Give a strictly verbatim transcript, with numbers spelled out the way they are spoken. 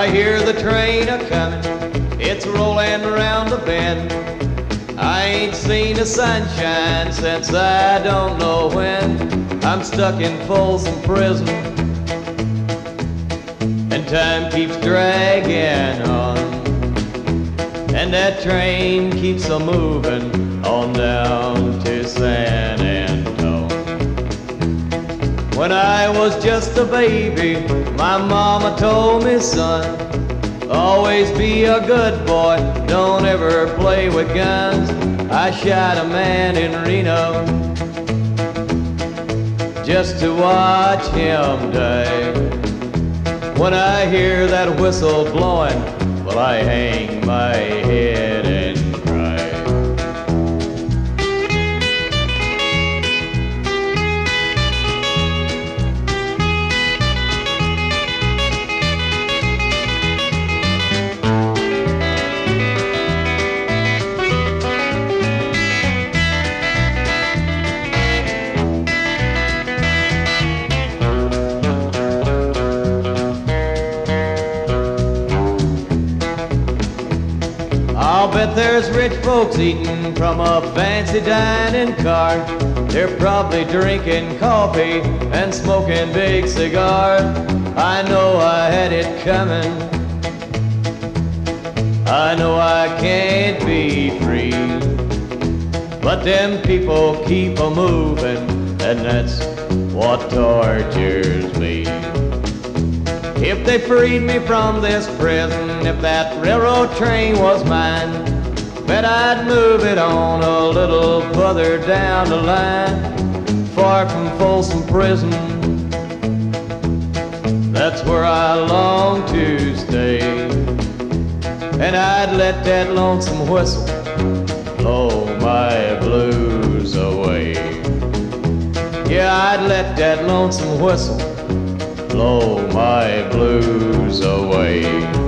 I hear the train a-comin', it's rollin' around the bend. I ain't seen the sunshine since I don't know when. I'm stuck in Folsom Prison, and time keeps dragging on, and that train keeps a-movin' on down to San Antone. When I was just a baby, my mama told me, son, always be a good boy, don't ever play with guns. I shot a man in Reno just to watch him die. When I hear that whistle blowing, well, I hang my head and cry. I'll bet there's rich folks eating from a fancy dining car. They're probably drinking coffee and smoking big cigars. I know I had it coming, I know I can't be free, but them people keep a-moving, and that's what tortures me. If they freed me from this prison, if that railroad train was mine, bet I'd move it on a little further down the line, far from Folsom Prison. That's where I long to stay, and I'd let that lonesome whistle blow my blues away. Yeah, I'd let that lonesome whistle blow my blues away.